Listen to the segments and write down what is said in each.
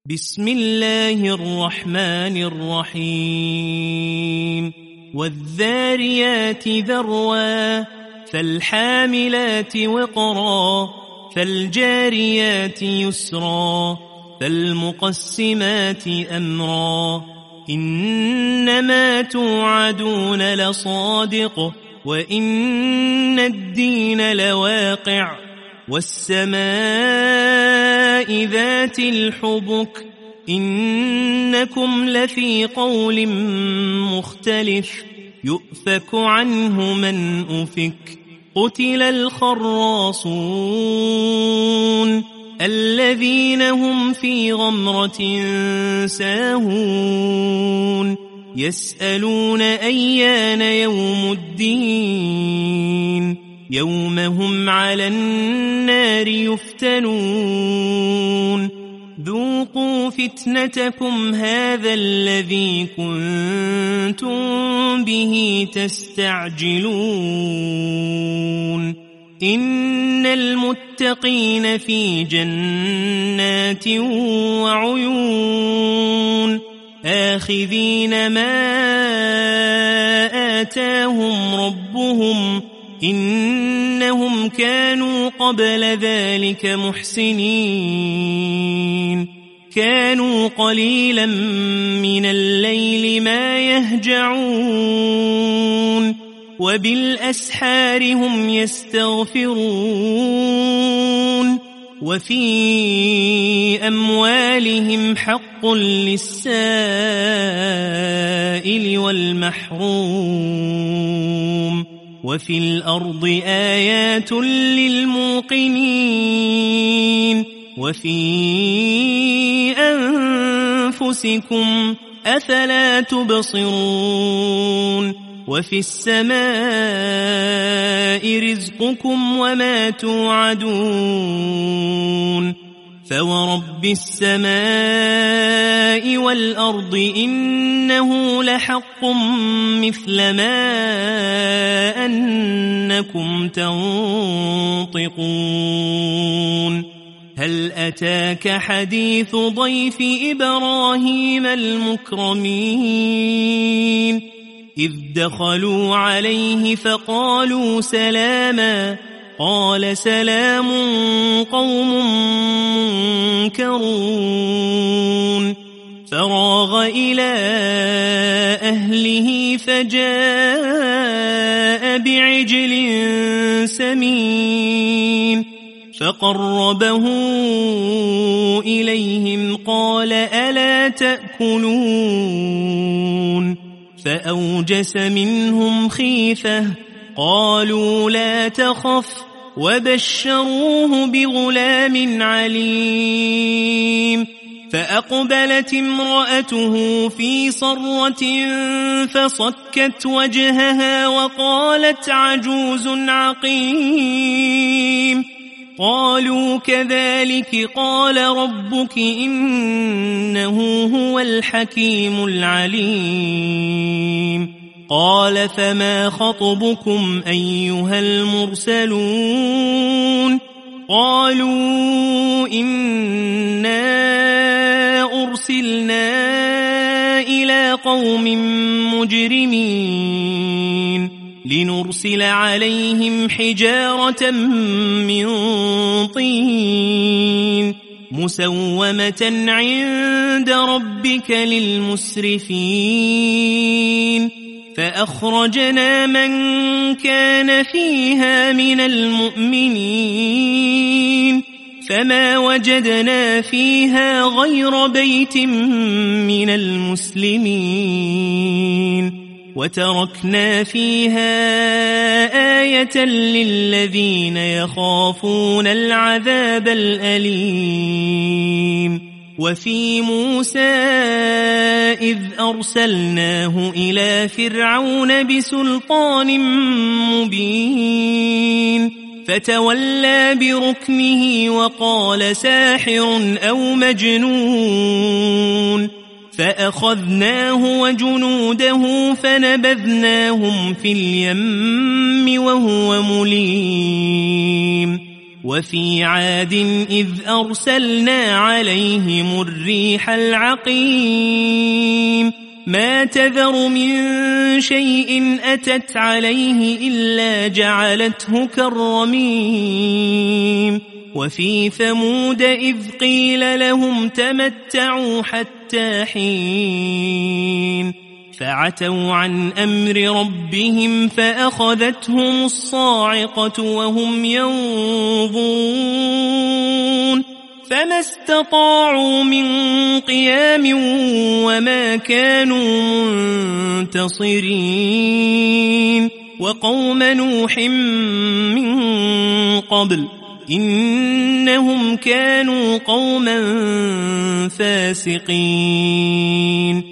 بسم الله الرحمن الرحيم والذاريات ذروا فالحاملات وقرا فالجاريات يسرا فالمقسمات أمرا إنما توعدون لصادق وإن الدين لواقع والسماء ذات الحبك إنكم لفي قول مختلف يؤفك عنه من أفك قتل الخراصون الذين هم في غمرة ساهون يسألون أيان يوم الدين يوم هم على النار يفتنون ذوقوا فتنتكم هذا الذي كنتم به تستعجلون إن المتقين في جنات وعيون آخذين ما آتاهم ربهم إنهم كانوا قبل ذلك محسنين كانوا قليلا من الليل ما يهجعون وبالأسحار هم يستغفرون وفي أموالهم حق للسائل والمحروم وفي الأرض آيات للموقنين وفي أنفسكم أفلا تبصرون وفي السماء رزقكم وما توعدون فورب السماء والأرض إنه لحق مثل ما أنكم تنطقون هل أتاك حديث ضيف إبراهيم المكرمين إذ دخلوا عليه فقالوا سلاما قال سلام قوم منكرون فراغ إلى أهله فجاء بعجل سمين فقربه إليهم قال ألا تأكلون فأوجس منهم خيفة قالوا لا تخف وبشروه بغلام عليم فأقبلت امرأته في صرة فصكت وجهها وقالت عجوز عقيم قالوا كذلك قال ربك إنه هو الحكيم العليم قال فما خطبكم أيها المرسلون قالوا إنا أرسلنا إلى قوم مجرمين لنرسل عليهم حجارة من طين مسومة عند ربك للمسرفين فأخرجنا من كان فيها من المؤمنين فما وجدنا فيها غير بيت من المسلمين وتركنا فيها آية للذين يخافون العذاب الأليم وفي موسى إذ أرسلناه إلى فرعون بسلطان مبين فتولى بركنه وقال ساحر أو مجنون فأخذناه وجنوده فنبذناهم في اليم وهو مليم وفي عاد إذ أرسلنا عليهم الريح العقيم ما تذر من شيء أتت عليه إلا جعلته كالرميم وفي ثمود إذ قيل لهم تمتعوا حتى حين فعتوا عن أمر ربهم فأخذتهم الصاعقة وهم ينظرون فما استطاعوا من قيام وما كانوا منتصرين وقوم نوح من قبل إنهم كانوا قوما فاسقين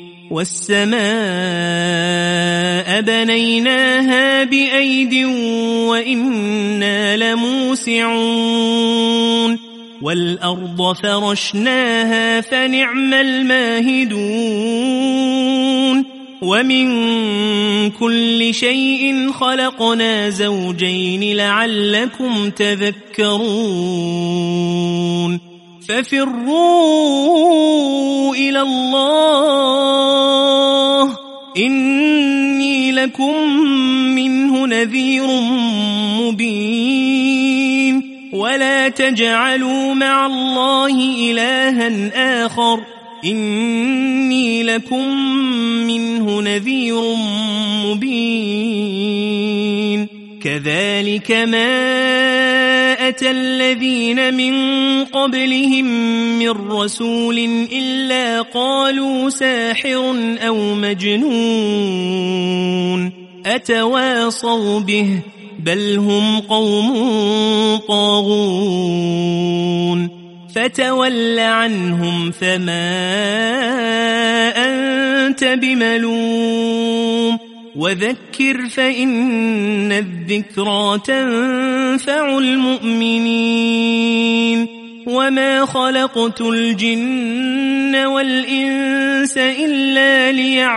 والسماء بنيناها بأيد وإنا لموسعون والأرض فرشناها فنعم الماهدون ومن كل شيء خلقنا زوجين لعلكم تذكرون ففروا إلى الله إني لكم منه نذير مبين ولا تجعلوا مع الله إلها آخر إني لكم منه نذير مبين كذلك ما أتى الذين من قبلهم من رسول إلا قالوا ساحر أو مجنون أتواصوا به بل هم قوم طاغون فتول عنهم فما أنت بملوم وذكر فإن الذكرى تنفع المؤمنين وما خلقت الجن والإنس إلا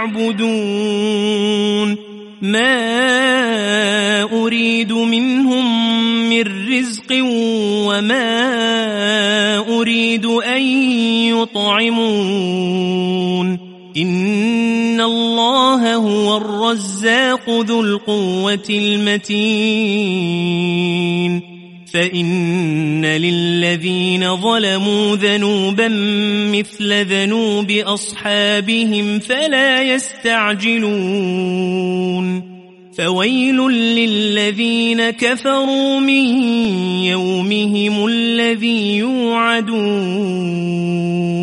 ليعبدون ما أريد منهم من رزق وما أريد أن يطعمون إن الله هو الرزاق ذو القوة المتين فإن للذين ظلموا ذنوبا مثل ذنوب أصحابهم فلا يستعجلون فويل للذين كفروا من يومهم الذي يوعدون